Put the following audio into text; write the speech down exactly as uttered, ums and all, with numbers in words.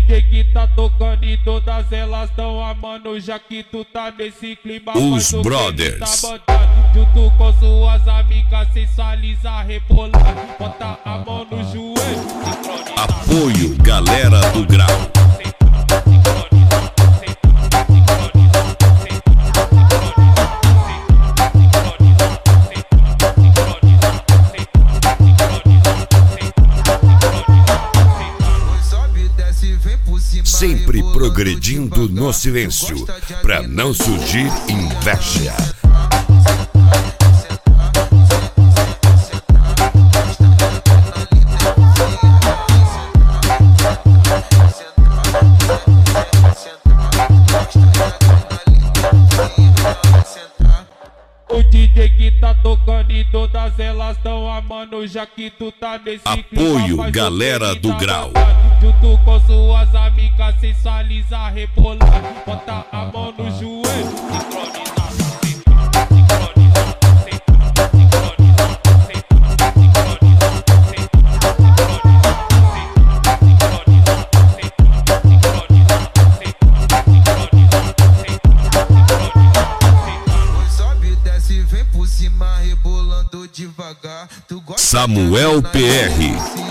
D J que tá tocando e todas elas tão amando, já que tu tá nesse clima. Os Brothers tá junto com suas amigas, sensualiza, rebolar, bota a mão no joelho. Apoio Galera do Grau. Sempre progredindo no silêncio, pra não surgir inveja. O D J que tá tocando e todas elas tão amando, já que tu tá nesse Apoio clima, Galera do Grau. Junto com suas amigas, sensualiza, rebolar, bota a mão no joelho. Vem por cima, rebolando devagar. Tu gosta Samuel P R